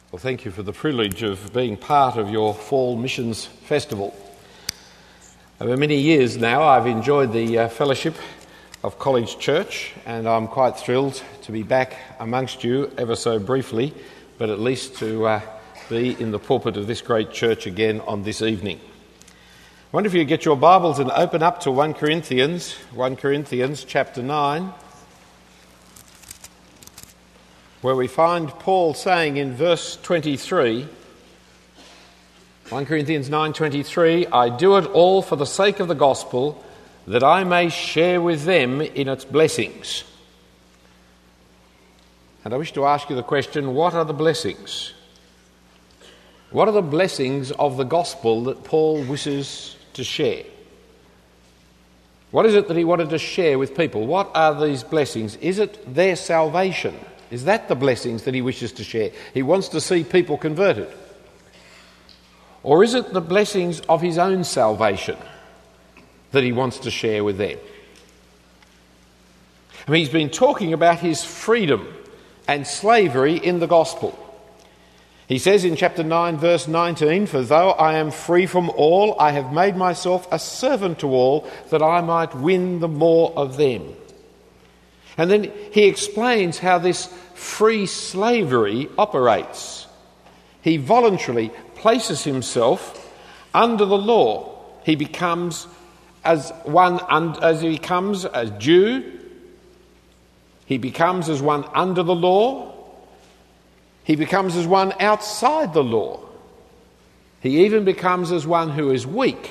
Well, thank you for the privilege of being part of your Fall Missions Festival. Over many years now, I've enjoyed the fellowship of College Church, and I'm quite thrilled to be back amongst you ever so briefly, but at least to be in the pulpit of this great church again on this evening. I wonder if you get your Bibles and open up to 1 Corinthians chapter 9, where we find Paul saying in verse 23, 1 Corinthians 9:23, I do it all for the sake of the gospel, that I may share with them in its blessings. And I wish to ask you the question, what are the blessings? What are the blessings of the gospel that Paul wishes to share? What is it that he wanted to share with people? What are these blessings? Is it their salvation? Is that the blessings that he wishes to share? He wants to see people converted. Or is it the blessings of his own salvation that he wants to share with them? I mean, he's been talking about his freedom and slavery in the gospel. He says in chapter 9, verse 19, for though I am free from all, I have made myself a servant to all, that I might win the more of them. And then he explains how this free slavery operates. He voluntarily places himself under the law. He becomes as he becomes a Jew. He becomes as one under the law. He becomes as one outside the law. He even becomes as one who is weak.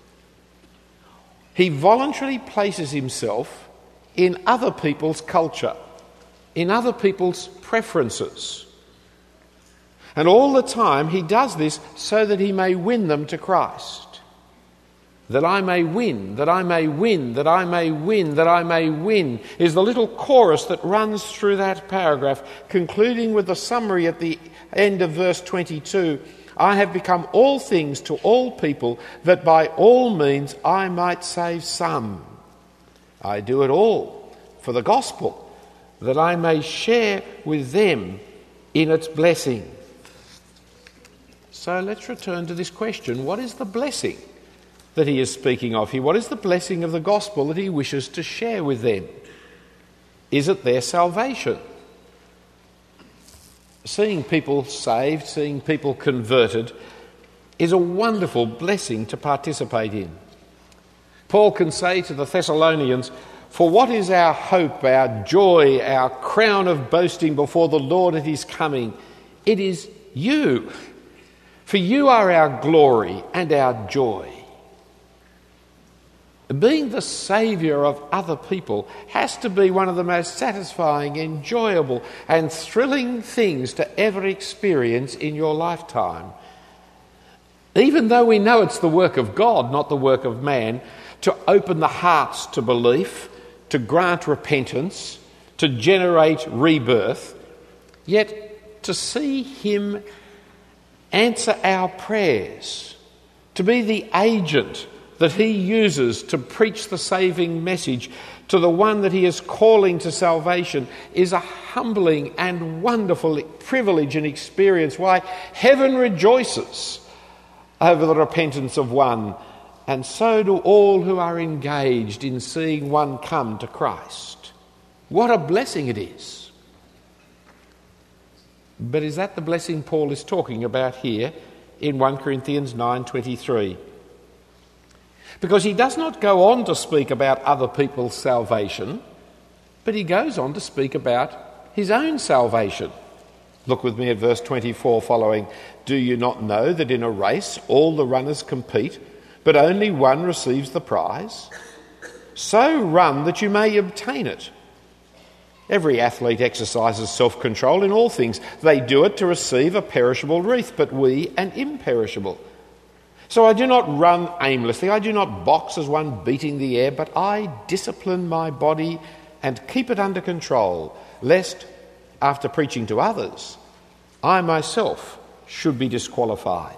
He voluntarily places himself in other people's culture, in other people's preferences. And all the time he does this so that he may win them to Christ. That I may win, that I may win, that I may win, that I may win, is the little chorus that runs through that paragraph, concluding with the summary at the end of verse 22. I have become all things to all people, that by all means I might save some. I do it all for the gospel, that I may share with them in its blessing. So let's return to this question. What is the blessing that he is speaking of here? What is the blessing of the gospel that he wishes to share with them? Is it their salvation? Seeing people saved, seeing people converted, is a wonderful blessing to participate in. Paul can say to the Thessalonians, for what is our hope, our joy, our crown of boasting before the Lord at his coming? It is you. For you are our glory and our joy. Being the saviour of other people has to be one of the most satisfying, enjoyable and thrilling things to ever experience in your lifetime. Even though we know it's the work of God, not the work of man, to open the hearts to belief, to grant repentance, to generate rebirth, yet to see him answer our prayers, to be the agent that he uses to preach the saving message to the one that he is calling to salvation, is a humbling and wonderful privilege and experience. Why, heaven rejoices over the repentance of one, and so do all who are engaged in seeing one come to Christ. What a blessing it is. But is that the blessing Paul is talking about here in 1 Corinthians 9:23? Because he does not go on to speak about other people's salvation, but he goes on to speak about his own salvation. Look with me at verse 24 following. Do you not know that in a race all the runners compete, but only one receives the prize? So run that you may obtain it. Every athlete exercises self-control in all things. They do it to receive a perishable wreath, but we an imperishable. So I do not run aimlessly, I do not box as one beating the air, but I discipline my body and keep it under control, lest, after preaching to others, I myself should be disqualified.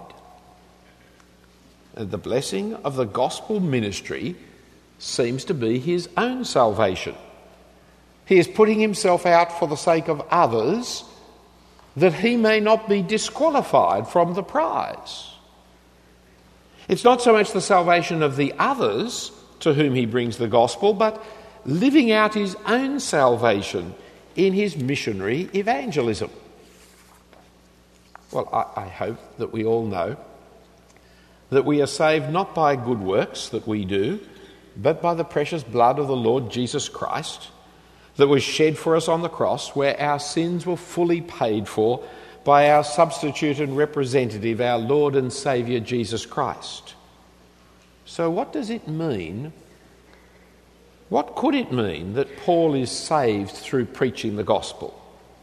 The blessing of the gospel ministry seems to be his own salvation. He is putting himself out for the sake of others that he may not be disqualified from the prize. It's not so much the salvation of the others to whom he brings the gospel, but living out his own salvation in his missionary evangelism. Well, I hope that we all know that we are saved not by good works that we do, but by the precious blood of the Lord Jesus Christ that was shed for us on the cross, where our sins were fully paid for by our substitute and representative, our Lord and Saviour Jesus Christ. So what does it mean? What could it mean that Paul is saved through preaching the gospel?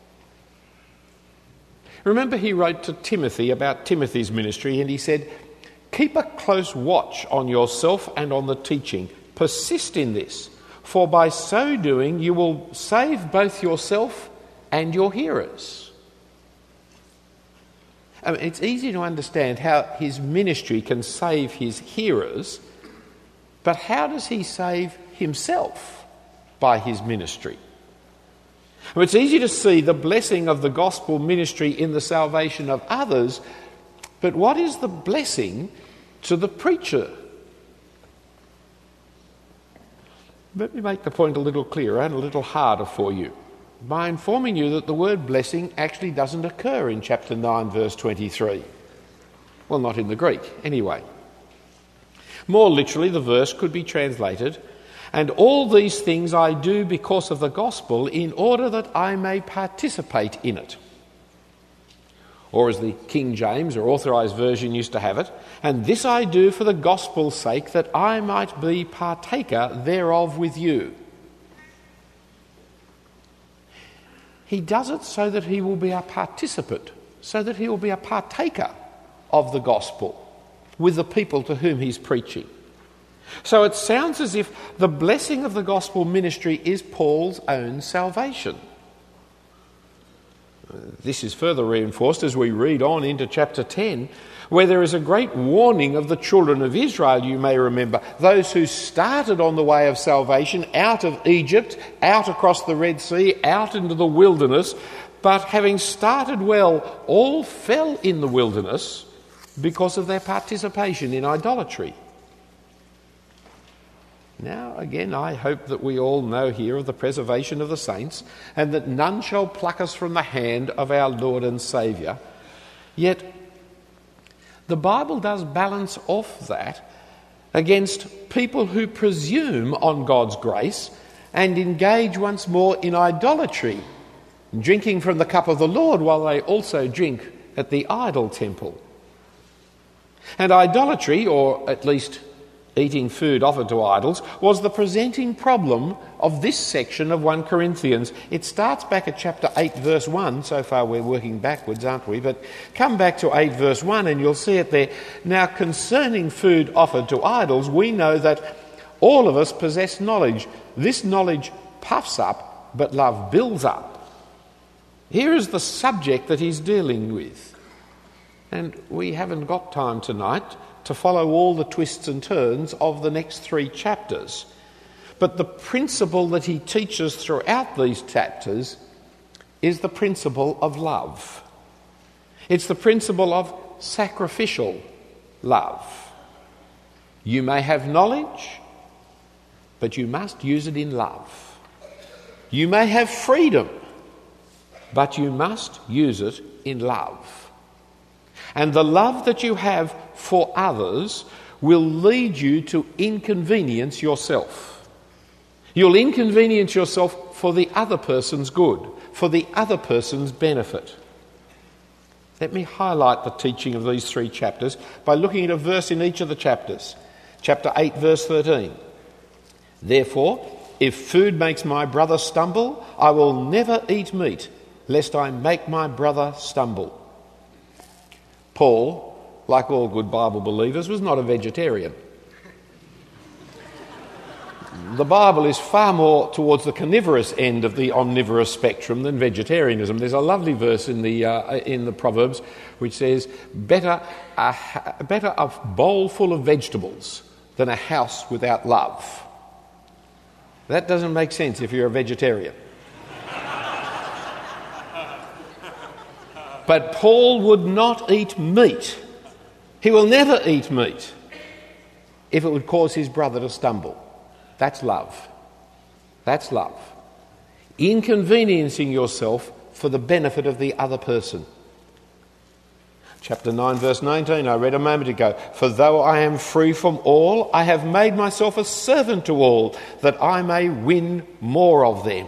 Remember, he wrote to Timothy about Timothy's ministry, and he said, "Keep a close watch on yourself and on the teaching. Persist in this, for by so doing you will save both yourself and your hearers." I mean, it's easy to understand how his ministry can save his hearers, but how does he save himself by his ministry? Well, it's easy to see the blessing of the gospel ministry in the salvation of others, but what is the blessing to the preacher? Let me make the point a little clearer and a little harder for you by informing you that the word blessing actually doesn't occur in chapter 9, verse 23. Well, not in the Greek, anyway. More literally, the verse could be translated, "And all these things I do because of the gospel, in order that I may participate in it." Or as the King James or Authorised Version used to have it, "And this I do for the gospel's sake, that I might be partaker thereof with you." He does it so that he will be a participant, so that he will be a partaker of the gospel with the people to whom he's preaching. So it sounds as if the blessing of the gospel ministry is Paul's own salvation. This is further reinforced as we read on into chapter 10, where there is a great warning of the children of Israel, you may remember, those who started on the way of salvation out of Egypt, out across the Red Sea, out into the wilderness, but having started well, all fell in the wilderness because of their participation in idolatry. Now, again, I hope that we all know here of the preservation of the saints, and that none shall pluck us from the hand of our Lord and Saviour. Yet, the Bible does balance off that against people who presume on God's grace and engage once more in idolatry, drinking from the cup of the Lord while they also drink at the idol temple. And idolatry, or at least eating food offered to idols, was the presenting problem of this section of 1 Corinthians. It starts back at chapter 8 verse 1. So far we're working backwards, aren't we? But come back to 8 verse 1 and you'll see it there. "Now concerning food offered to idols, we know that all of us possess knowledge. This knowledge puffs up, but love builds up." Here is the subject that he's dealing with. And we haven't got time tonight to follow all the twists and turns of the next 3 chapters. But the principle that he teaches throughout these chapters is the principle of love. It's the principle of sacrificial love. You may have knowledge, but you must use it in love. You may have freedom, but you must use it in love. And the love that you have for others will lead you to inconvenience yourself. You'll inconvenience yourself for the other person's good, for the other person's benefit. Let me highlight the teaching of these 3 chapters by looking at a verse in each of the chapters. Chapter 8, verse 13. "Therefore, if food makes my brother stumble, I will never eat meat, lest I make my brother stumble." Paul, like all good Bible believers, was not a vegetarian. The Bible is far more towards the carnivorous end of the omnivorous spectrum than vegetarianism. There's a lovely verse in the Proverbs which says, better a bowl full of vegetables than a house without love. That doesn't make sense if you're a vegetarian. But Paul would not eat meat. He will never eat meat if it would cause his brother to stumble. That's love. That's love. Inconveniencing yourself for the benefit of the other person. Chapter 9, verse 19, I read a moment ago. For though I am free from all, I have made myself a servant to all, that I may win more of them.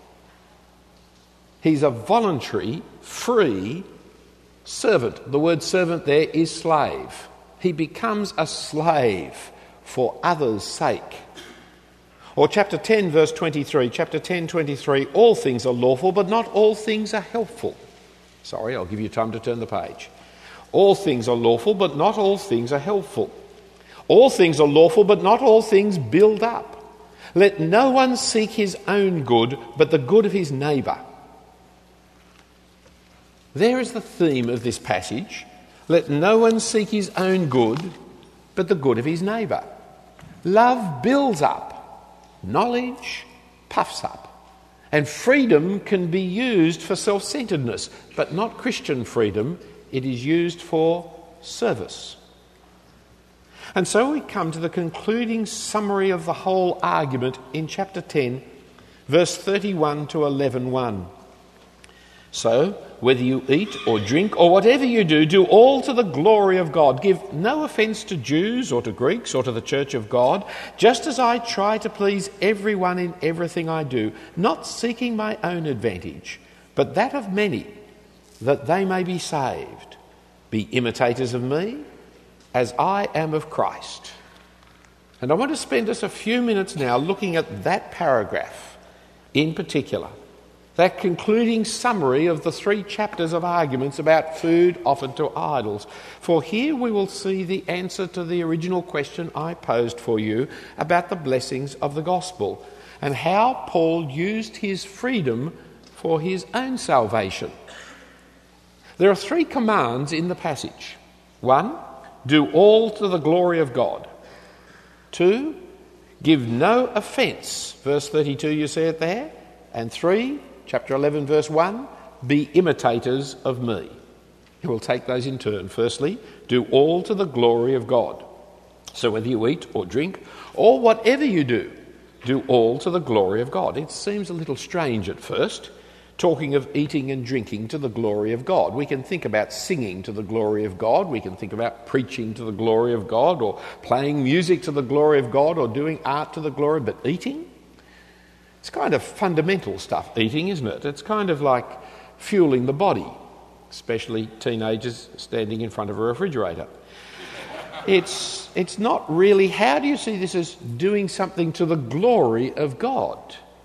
He's a voluntary, free servant. The word servant there is slave. He becomes a slave for others' sake. Or chapter 10, verse 23. Chapter 10, 23. All things are lawful, but not all things are helpful. Sorry, I'll give you time to turn the page. All things are lawful, but not all things are helpful. All things are lawful, but not all things build up. Let no one seek his own good, but the good of his neighbour. There is the theme of this passage. Let no one seek his own good, but the good of his neighbour. Love builds up. Knowledge puffs up. And freedom can be used for self-centeredness, but not Christian freedom. It is used for service. And so we come to the concluding summary of the whole argument in chapter 10, verse 31 to 11:1. So, whether you eat or drink or whatever you do all to the glory of God. Give no offence to Jews or to Greeks or to the church of God, just as I try to please everyone in everything I do, not seeking my own advantage, but that of many, that they may be saved. Be imitators of me, as I am of Christ. And I want to spend us a few minutes now looking at that paragraph in particular. That concluding summary of the 3 chapters of arguments about food offered to idols. For here we will see the answer to the original question I posed for you about the blessings of the gospel and how Paul used his freedom for his own salvation. There are 3 commands in the passage. 1, do all to the glory of God. 2, give no offence. Verse 32, you see it there. And 3, chapter 11, verse 1, be imitators of me. You will take those in turn. Firstly, do all to the glory of God. So whether you eat or drink or whatever you do all to the glory of God. It seems a little strange at first, talking of eating and drinking to the glory of God. We can think about singing to the glory of God. We can think about preaching to the glory of God, or playing music to the glory of God, or doing art to the glory. But eating? It's kind of fundamental stuff, eating, isn't it? It's kind of like fueling the body, especially teenagers standing in front of a refrigerator. It's not really, how do you see this as doing something to the glory of God?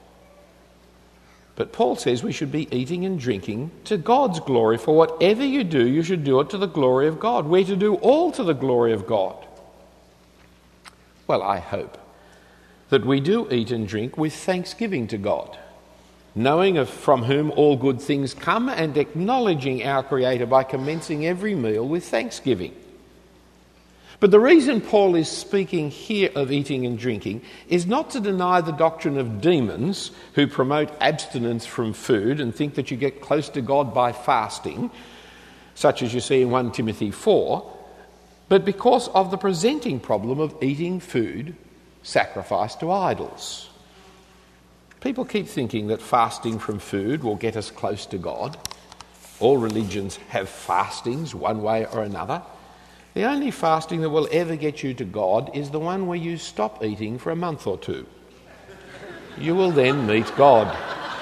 But Paul says we should be eating and drinking to God's glory. For whatever you do, you should do it to the glory of God. We're to do all to the glory of God. Well, I hope that we do eat and drink with thanksgiving to God, knowing from whom all good things come and acknowledging our Creator by commencing every meal with thanksgiving. But the reason Paul is speaking here of eating and drinking is not to deny the doctrine of demons who promote abstinence from food and think that you get close to God by fasting, such as you see in 1 Timothy 4, but because of the presenting problem of eating food sacrificed to idols. People keep thinking that fasting from food will get us close to God. All religions have fastings one way or another. The only fasting that will ever get you to God is the one where you stop eating for a month or 2. You will then meet God.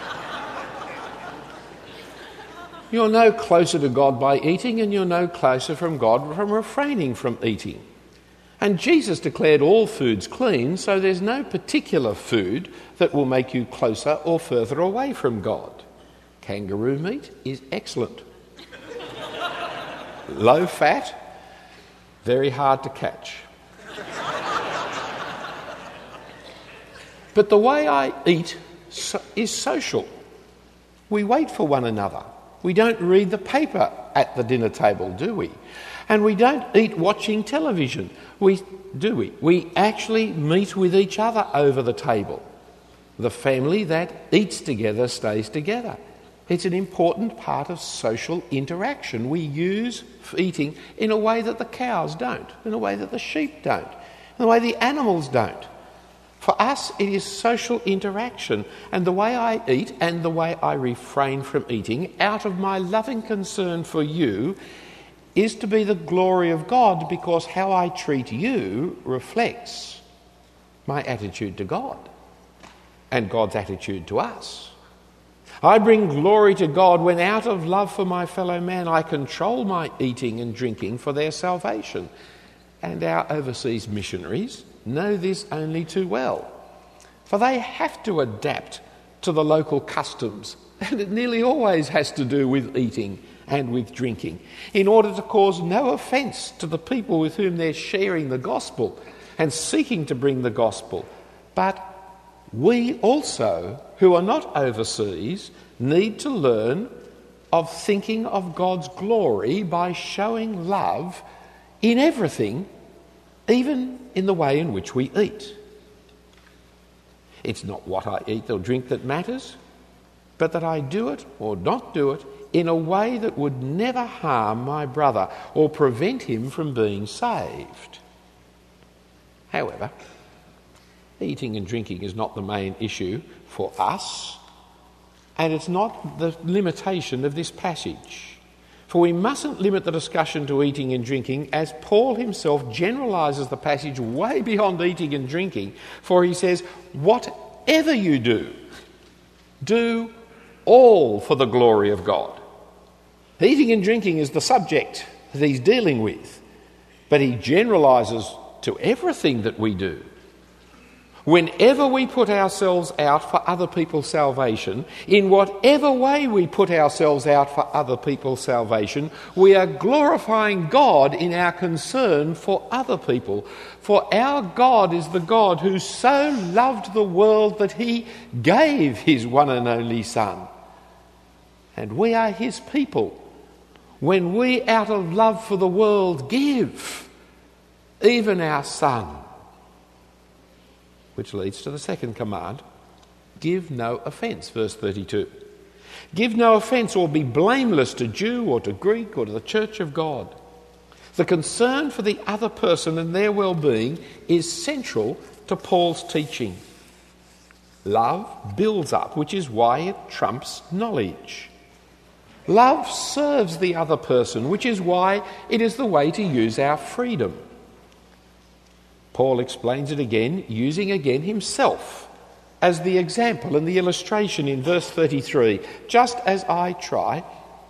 You're no closer to God by eating, and you're no closer from God from refraining from eating. And Jesus declared all foods clean, so there's no particular food that will make you closer or further away from God. Kangaroo meat is excellent. Low fat, very hard to catch. But the way I eat is social. We wait for one another. We don't read the paper at the dinner table, do we? And we don't eat watching television, do we? We actually meet with each other over the table. The family that eats together stays together. It's an important part of social interaction. We use eating in a way that the cows don't, in a way that the sheep don't, in a way the animals don't. For us, it is social interaction, and the way I eat and the way I refrain from eating out of my loving concern for you is to be the glory of God, because how I treat you reflects my attitude to God and God's attitude to us. I bring glory to God when out of love for my fellow man I control my eating and drinking for their salvation. And our overseas missionaries know this only too well, for they have to adapt to the local customs, and it nearly always has to do with eating and with drinking, in order to cause no offence to the people with whom they're sharing the gospel and seeking to bring the gospel. But we also, who are not overseas, need to learn of thinking of God's glory by showing love in everything, even in the way in which we eat. It's not what I eat or drink that matters, but that I do it or not do it in a way that would never harm my brother or prevent him from being saved. However, eating and drinking is not the main issue for us, and it's not the limitation of this passage. For we mustn't limit the discussion to eating and drinking, as Paul himself generalises the passage way beyond eating and drinking, for he says, whatever you do, do all for the glory of God. Eating and drinking is the subject that he's dealing with, but he generalises to everything that we do. Whenever we put ourselves out for other people's salvation, in whatever way we put ourselves out for other people's salvation, we are glorifying God in our concern for other people. For our God is the God who so loved the world that he gave his one and only Son. And we are his people when we, out of love for the world, give even our Son. Which leads to the second command, give no offence, verse 32. Give no offence or be blameless to Jew or to Greek or to the church of God. The concern for the other person and their well-being is central to Paul's teaching. Love builds up, which is why it trumps knowledge. Love serves the other person, which is why it is the way to use our freedom. Paul explains it again, using again himself as the example and the illustration in verse 33. Just as I try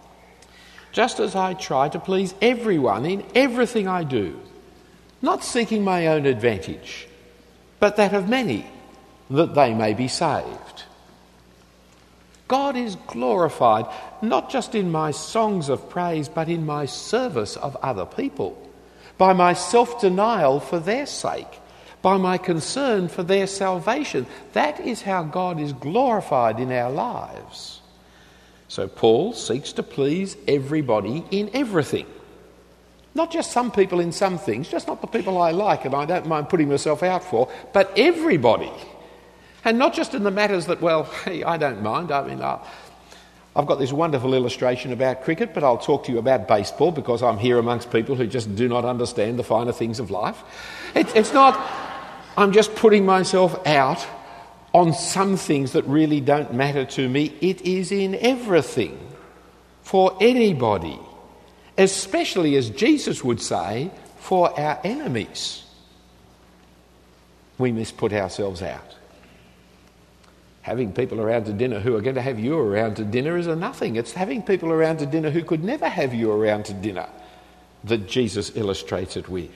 to please everyone in everything I do, not seeking my own advantage, but that of many, that they may be saved. God is glorified not just in my songs of praise, but in my service of other people, by my self-denial for their sake, by my concern for their salvation. That is how God is glorified in our lives. So Paul seeks to please everybody in everything. Not just some people in some things, just not the people I like and I don't mind putting myself out for, but everybody. And not just in the matters that, well, hey, I don't mind. I mean, I've got this wonderful illustration about cricket, but I'll talk to you about baseball because I'm here amongst people who just do not understand the finer things of life. It's not, I'm just putting myself out on some things that really don't matter to me. It is in everything, for anybody, especially, as Jesus would say, for our enemies. We must put ourselves out. Having people around to dinner who are going to have you around to dinner is a nothing. It's having people around to dinner who could never have you around to dinner that Jesus illustrates it with.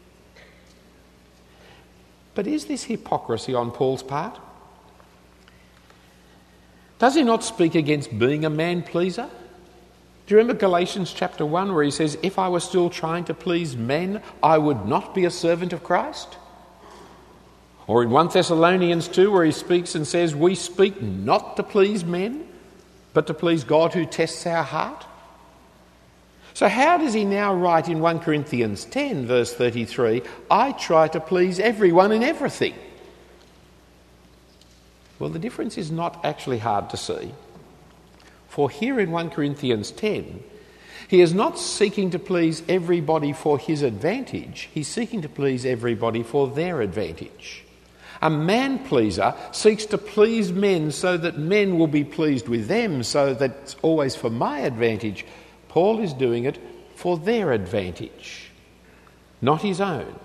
But is this hypocrisy on Paul's part? Does he not speak against being a man-pleaser? Do you remember Galatians chapter 1 where he says, if I were still trying to please men, I would not be a servant of Christ? Or in 1 Thessalonians 2 where he speaks and says, we speak not to please men, but to please God who tests our heart? So how does he now write in 1 Corinthians 10 verse 33, I try to please everyone in everything? Well, the difference is not actually hard to see. For here in 1 Corinthians 10, he is not seeking to please everybody for his advantage. He's seeking to please everybody for their advantage. A man-pleaser seeks to please men so that men will be pleased with them, so that it's always for my advantage. Paul is doing it for their advantage, not his own.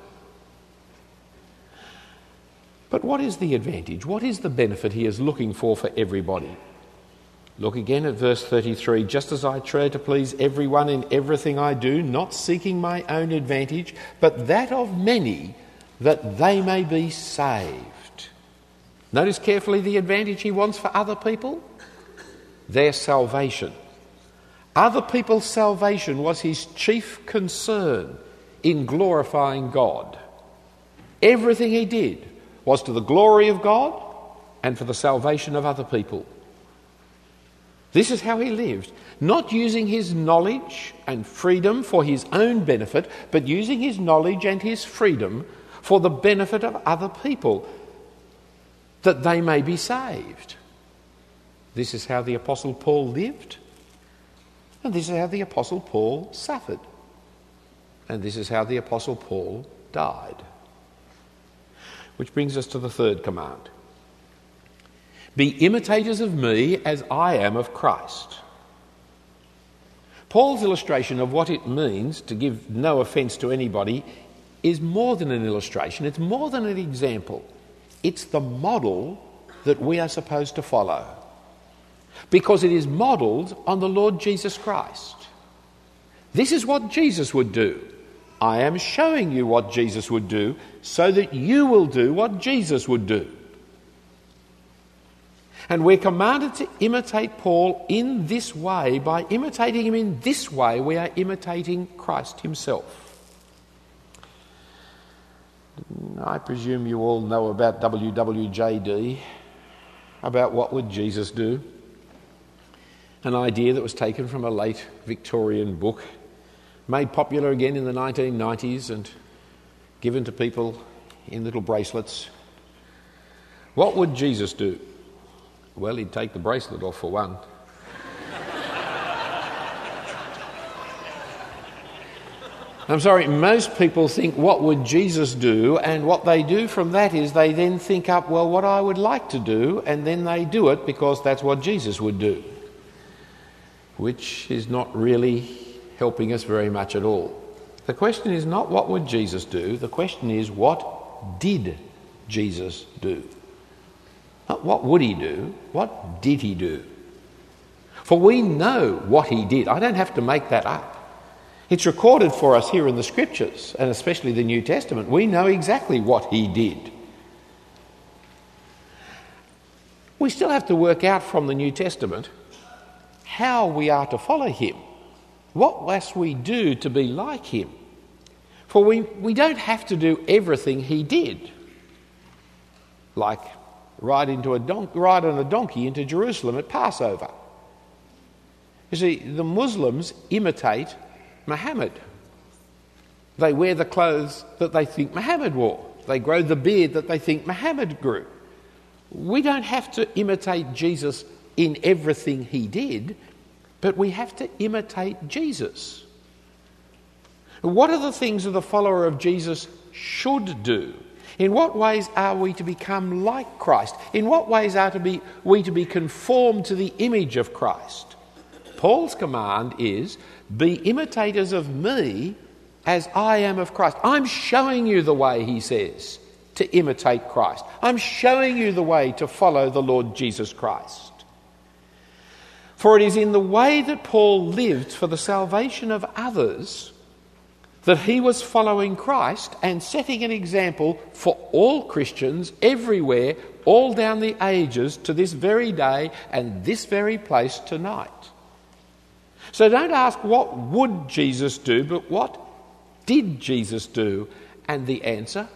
But what is the advantage? What is the benefit he is looking for everybody? Look again at verse 33. Just as I try to please everyone in everything I do, not seeking my own advantage, but that of many, that they may be saved. Notice carefully the advantage he wants for other people. Their salvation. Other people's salvation was his chief concern in glorifying God. Everything he did was to the glory of God and for the salvation of other people. This is how he lived, not using his knowledge and freedom for his own benefit, but using his knowledge and his freedom for the benefit of other people, that they may be saved. This is how the Apostle Paul lived, and this is how the Apostle Paul suffered, and this is how the Apostle Paul died. Which brings us to the third command. Be imitators of me as I am of Christ. Paul's illustration of what it means to give no offence to anybody is more than an illustration. It's more than an example. It's the model that we are supposed to follow, because it is modelled on the Lord Jesus Christ. This is what Jesus would do. I am showing you what Jesus would do so that you will do what Jesus would do. And we're commanded to imitate Paul in this way. By imitating him in this way, we are imitating Christ himself. I presume you all know about WWJD, about what would Jesus do. An idea that was taken from a late Victorian book, made popular again in the 1990s and given to people in little bracelets. What would Jesus do? Well, he'd take the bracelet off for one. I'm sorry, most people think, what would Jesus do? And what they do from that is they then think up, well, what I would like to do, and then they do it because that's what Jesus would do, which is not really helping us very much at all. The question is not what would Jesus do, the question is what did Jesus do? Not what would he do, what did he do? For we know what he did. I don't have to make that up. It's recorded for us here in the Scriptures, and especially the New Testament. We know exactly what he did. We still have to work out from the New Testament how we are to follow him. What must we do to be like him? For we don't have to do everything he did, like ride on a donkey into Jerusalem at Passover. You see, the Muslims imitate Muhammad. They wear the clothes that they think Muhammad wore. They grow the beard that they think Muhammad grew. We don't have to imitate Jesus in everything he did, but we have to imitate Jesus. What are the things that the follower of Jesus should do? In what ways are we to become like Christ? In what ways are we to be conformed to the image of Christ? Paul's command is, be imitators of me as I am of Christ. I'm showing you the way, he says, to imitate Christ. I'm showing you the way to follow the Lord Jesus Christ. For it is in the way that Paul lived for the salvation of others that he was following Christ and setting an example for all Christians everywhere, all down the ages to this very day and this very place tonight. So don't ask what would Jesus do, but what did Jesus do? And the answer?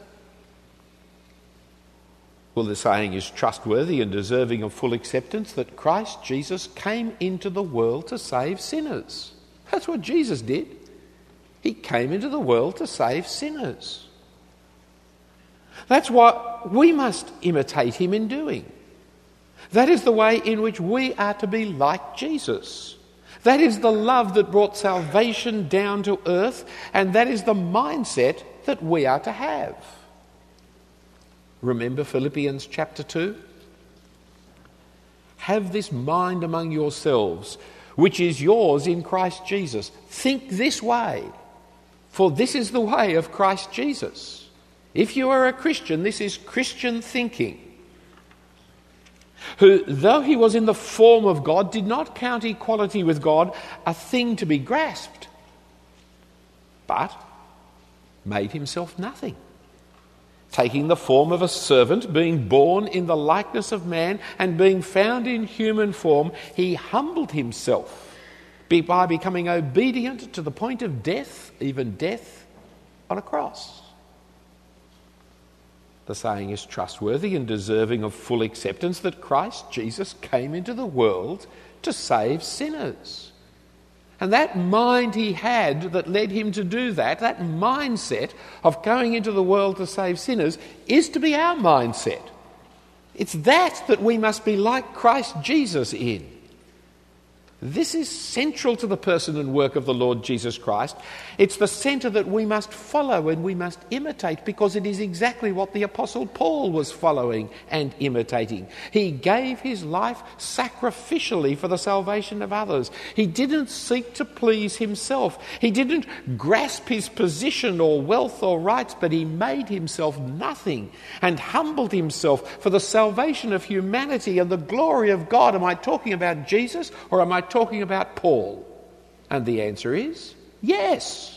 Well, the saying is trustworthy and deserving of full acceptance, that Christ Jesus came into the world to save sinners. That's what Jesus did. He came into the world to save sinners. That's what we must imitate him in doing. That is the way in which we are to be like Jesus. That is the love that brought salvation down to earth, and that is the mindset that we are to have. Remember Philippians chapter 2? Have this mind among yourselves, which is yours in Christ Jesus. Think this way, for this is the way of Christ Jesus. If you are a Christian, this is Christian thinking. Who, though he was in the form of God, did not count equality with God a thing to be grasped, but made himself nothing, taking the form of a servant, being born in the likeness of man, and being found in human form, he humbled himself by becoming obedient to the point of death, even death on a cross. The saying is trustworthy and deserving of full acceptance that Christ Jesus came into the world to save sinners. And that mind he had that led him to do that mindset of going into the world to save sinners, is to be our mindset. It's that we must be like Christ Jesus in. This is central to the person and work of the Lord Jesus Christ. It's the centre that we must follow and we must imitate, because it is exactly what the Apostle Paul was following and imitating. He gave his life sacrificially for the salvation of others. He didn't seek to please himself. He didn't grasp his position or wealth or rights, but he made himself nothing and humbled himself for the salvation of humanity and the glory of God. Am I talking about Jesus, or am I talking about Paul? And the answer is yes.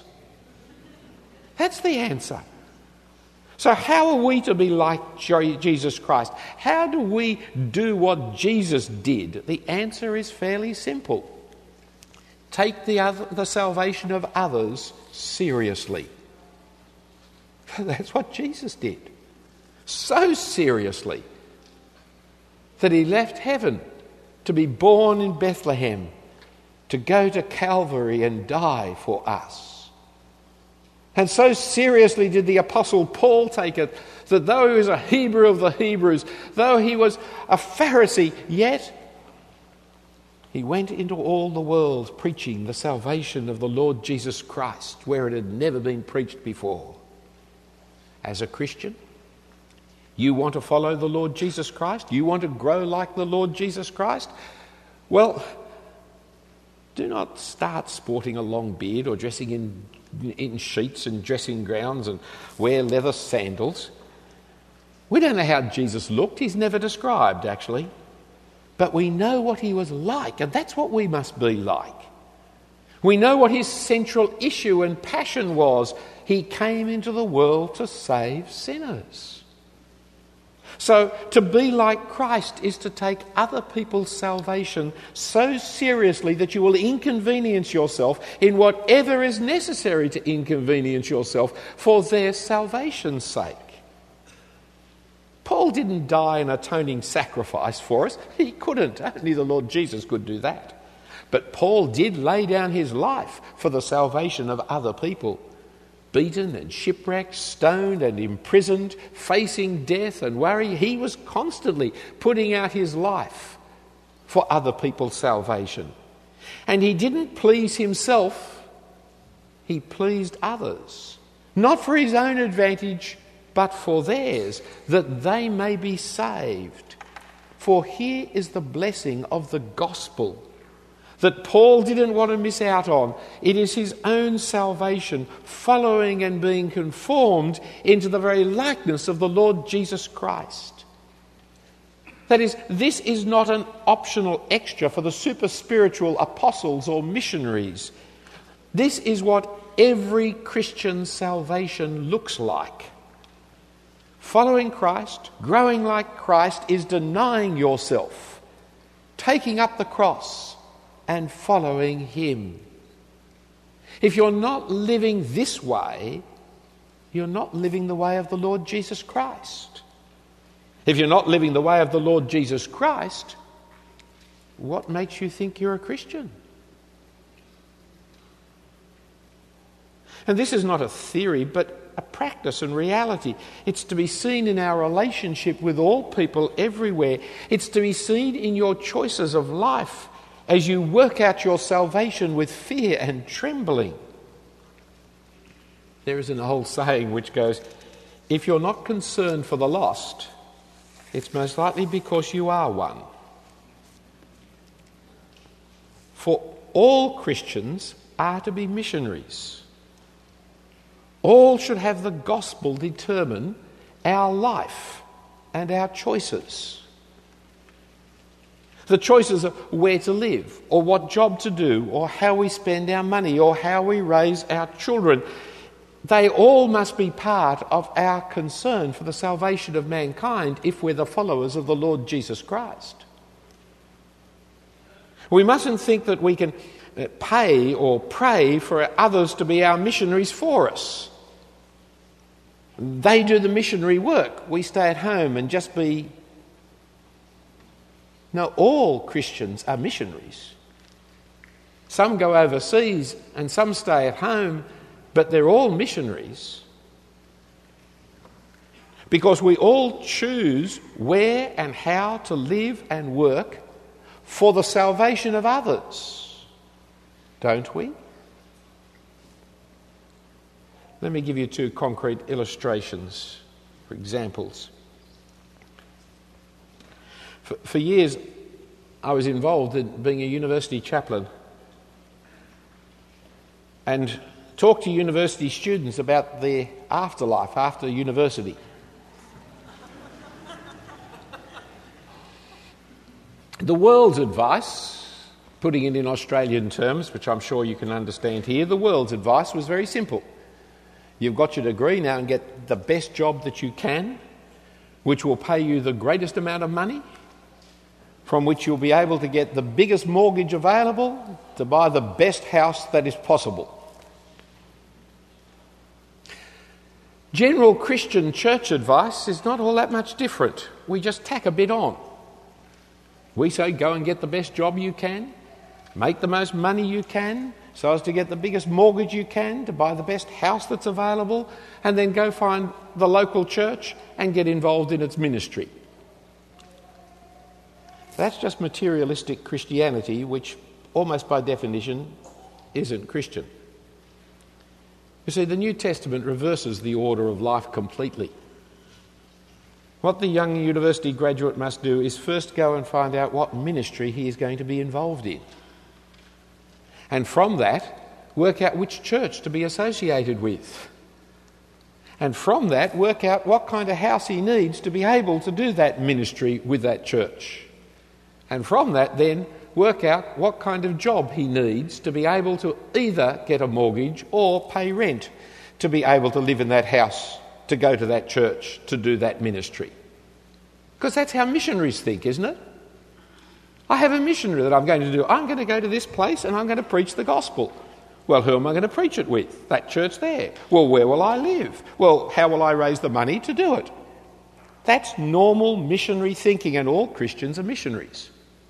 That's the answer. So how are we to be like Jesus Christ? How do we do what Jesus did? The answer is fairly simple. Take the salvation of others seriously. That's what Jesus did. So seriously that he left heaven to be born in Bethlehem, to go to Calvary and die for us. And so seriously did the Apostle Paul take it, that though he was a Hebrew of the Hebrews, though he was a Pharisee, yet he went into all the world preaching the salvation of the Lord Jesus Christ where it had never been preached before. As a Christian, you want to follow the Lord Jesus Christ? You want to grow like the Lord Jesus Christ? Well, do not start sporting a long beard or dressing in sheets and dressing gowns and wear leather sandals. We don't know how Jesus looked. He's never described, actually. But we know what he was like, and that's what we must be like. We know what his central issue and passion was. He came into the world to save sinners. So to be like Christ is to take other people's salvation so seriously that you will inconvenience yourself in whatever is necessary to inconvenience yourself for their salvation's sake. Paul didn't die an atoning sacrifice for us. He couldn't. Only the Lord Jesus could do that. But Paul did lay down his life for the salvation of other people. Beaten and shipwrecked, stoned and imprisoned, facing death and worry, he was constantly putting out his life for other people's salvation. And he didn't please himself, he pleased others. Not for his own advantage, but for theirs, that they may be saved. For here is the blessing of the gospel that Paul didn't want to miss out on. It is his own salvation, following and being conformed into the very likeness of the Lord Jesus Christ. That is, this is not an optional extra for the super spiritual apostles or missionaries. This is what every Christian salvation looks like. Following Christ, growing like Christ, is denying yourself, taking up the cross, and following him. If you're not living this way, you're not living the way of the Lord Jesus Christ. If you're not living the way of the Lord Jesus Christ, what makes you think you're a Christian? And this is not a theory, but a practice and reality. It's to be seen in our relationship with all people everywhere. It's to be seen in your choices of life as you work out your salvation with fear and trembling. There is an old saying which goes, if you're not concerned for the lost, it's most likely because you are one. For all Christians are to be missionaries. All should have the gospel determine our life and our choices. The choices of where to live, or what job to do, or how we spend our money, or how we raise our children. They all must be part of our concern for the salvation of mankind if we're the followers of the Lord Jesus Christ. We mustn't think that we can pay or pray for others to be our missionaries for us. They do the missionary work. We stay at home and just be... No, all Christians are missionaries. Some go overseas and some stay at home, but they're all missionaries. Because we all choose where and how to live and work for the salvation of others, don't we? Let me give you two concrete illustrations, for examples. For years, I was involved in being a university chaplain and talked to university students about their afterlife after university. The world's advice, putting it in Australian terms, which I'm sure you can understand here, the world's advice was very simple. You've got your degree now and get the best job that you can, which will pay you the greatest amount of money, from which you'll be able to get the biggest mortgage available to buy the best house that is possible. General Christian church advice is not all that much different. We just tack a bit on. We say go and get the best job you can, make the most money you can, so as to get the biggest mortgage you can, to buy the best house that's available, and then go find the local church and get involved in its ministry. That's just materialistic Christianity, which almost by definition isn't Christian. You see, the New Testament reverses the order of life completely. What the young university graduate must do is first go and find out what ministry he is going to be involved in. And from that, work out which church to be associated with. And from that, work out what kind of house he needs to be able to do that ministry with that church. And from that, then, work out what kind of job he needs to be able to either get a mortgage or pay rent to be able to live in that house, to go to that church, to do that ministry. Because that's how missionaries think, isn't it? I have a missionary that I'm going to do. I'm going to go to this place and I'm going to preach the gospel. Well, who am I going to preach it with? That church there. Well, where will I live? Well, how will I raise the money to do it? That's normal missionary thinking, and all Christians are missionaries.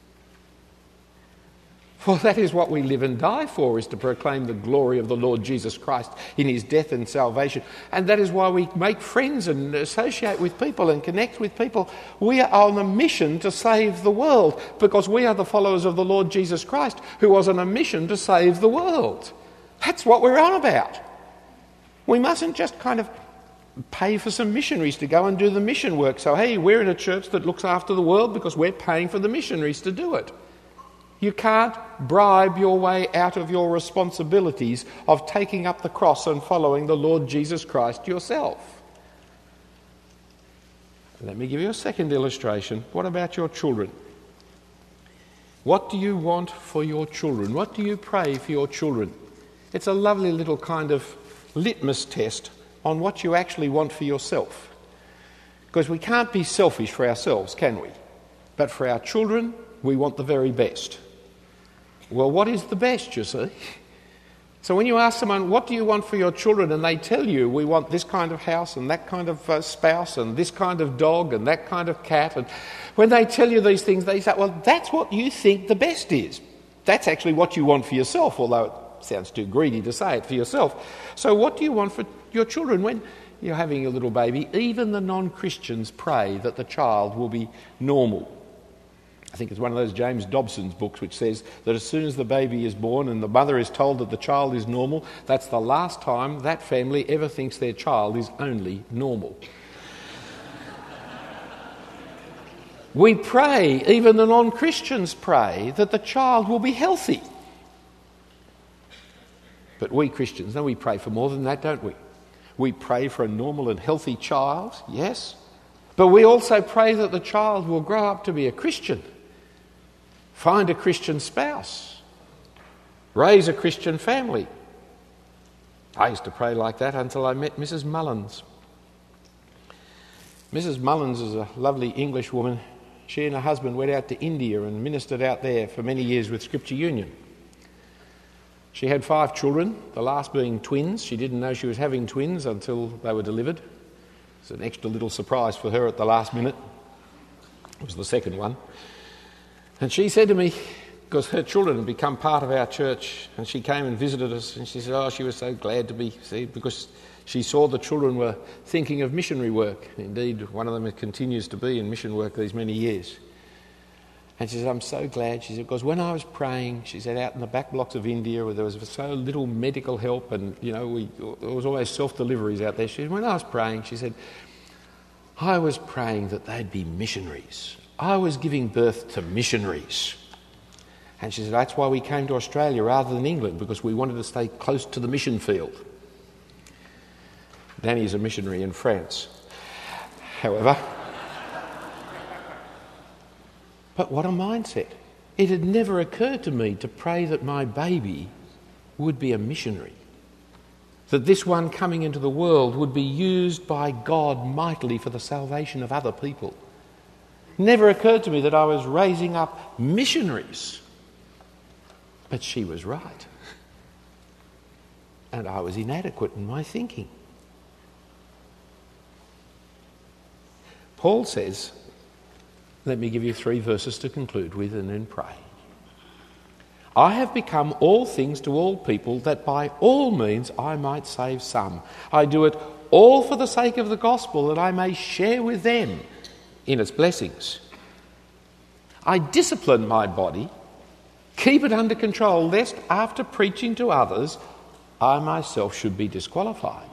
Well, that is what we live and die for, is to proclaim the glory of the Lord Jesus Christ in his death and salvation. And that is why we make friends and associate with people and connect with people. We are on a mission to save the world, because we are the followers of the Lord Jesus Christ, who was on a mission to save the world. That's what we're on about. We mustn't just kind of pay for some missionaries to go and do the mission work. So, hey, we're in a church that looks after the world because we're paying for the missionaries to do it. You can't bribe your way out of your responsibilities of taking up the cross and following the Lord Jesus Christ yourself. Let me give you a second illustration. What about your children? What do you want for your children? What do you pray for your children? It's a lovely little kind of litmus test on what you actually want for yourself. Because we can't be selfish for ourselves, can we? But for our children, we want the very best. Well, what is the best, you see? So when you ask someone, what do you want for your children? And they tell you, we want this kind of house and that kind of spouse and this kind of dog and that kind of cat. And when they tell you these things, they say, well, that's what you think the best is. That's actually what you want for yourself, although sounds too greedy to say it for yourself. So what do you want for your children when you're having a little baby? Even the non-Christians pray that the child will be normal. I think it's one of those James Dobson's books which says that as soon as the baby is born and the mother is told that the child is normal, that's the last time that family ever thinks their child is only normal. We pray, even the non-Christians pray, that the child will be healthy. But we Christians, no, we pray for more than that, don't we? We pray for a normal and healthy child, yes, but we also pray that the child will grow up to be a Christian, find a Christian spouse, raise a Christian family. I used to pray like that until I met Mrs. Mullins. Mrs. Mullins is a lovely English woman. She and her husband went out to India and ministered out there for many years with Scripture Union. She had 5 children, the last being twins. She didn't know she was having twins until they were delivered. It's an extra little surprise for her at the last minute. It was the second one. And she said to me, because her children had become part of our church, and she came and visited us, and she said, she was so glad to be seen because she saw the children were thinking of missionary work. Indeed, one of them continues to be in mission work these many years. And she said, I'm so glad. She said, because when I was praying, she said, out in the back blocks of India where there was so little medical help and, there was always self-deliveries out there. She said, when I was praying, she said, I was praying that they'd be missionaries. I was giving birth to missionaries. And she said, that's why we came to Australia rather than England, because we wanted to stay close to the mission field. Danny's a missionary in France. However, but what a mindset. It had never occurred to me to pray that my baby would be a missionary, that this one coming into the world would be used by God mightily for the salvation of other people. Never occurred to me that I was raising up missionaries. But she was right. And I was inadequate in my thinking. Paul says, let me give you 3 verses to conclude with and then pray. I have become all things to all people, that by all means I might save some. I do it all for the sake of the gospel, that I may share with them in its blessings. I discipline my body, keep it under control, lest after preaching to others, I myself should be disqualified.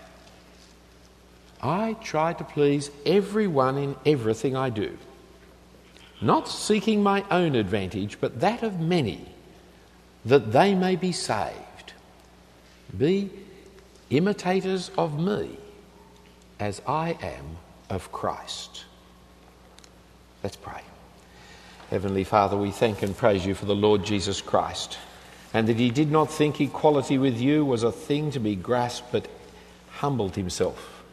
I try to please everyone in everything I do, not seeking my own advantage, but that of many, that they may be saved. Be imitators of me, as I am of Christ. Let's pray. Heavenly Father, we thank and praise you for the Lord Jesus Christ, and that he did not think equality with you was a thing to be grasped, but humbled himself,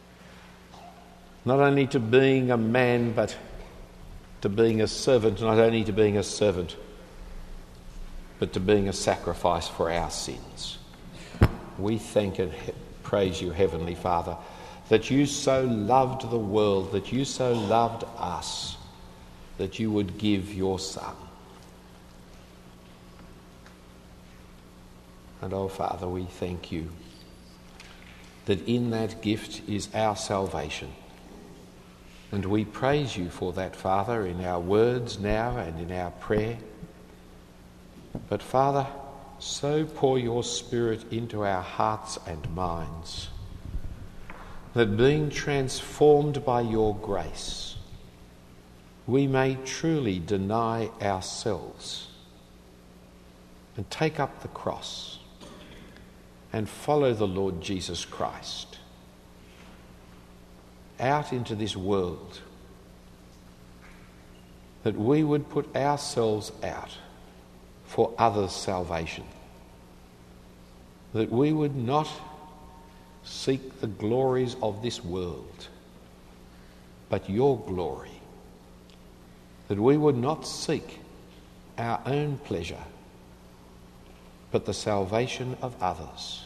not only to being a man, but to being a servant, not only to being a servant, but to being a sacrifice for our sins. We thank and praise you, Heavenly Father, that you so loved the world, that you so loved us, that you would give your Son. And oh Father, we thank you that in that gift is our salvation. And we praise you for that, Father, in our words now and in our prayer. But Father, so pour your Spirit into our hearts and minds, that being transformed by your grace, we may truly deny ourselves and take up the cross and follow the Lord Jesus Christ out into this world, that we would put ourselves out for others' salvation, that we would not seek the glories of this world, but your glory, that we would not seek our own pleasure, but the salvation of others.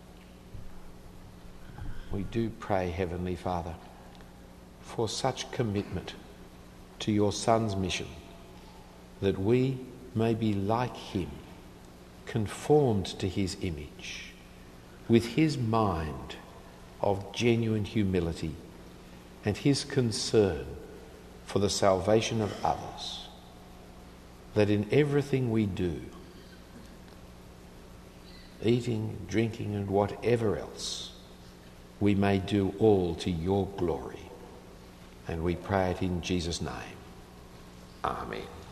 We do pray, Heavenly Father, for such commitment to your Son's mission, that we may be like him, conformed to his image, with his mind of genuine humility and his concern for the salvation of others, that in everything we do, eating, drinking and whatever else, we may do all to your glory. And we pray it in Jesus' name. Amen.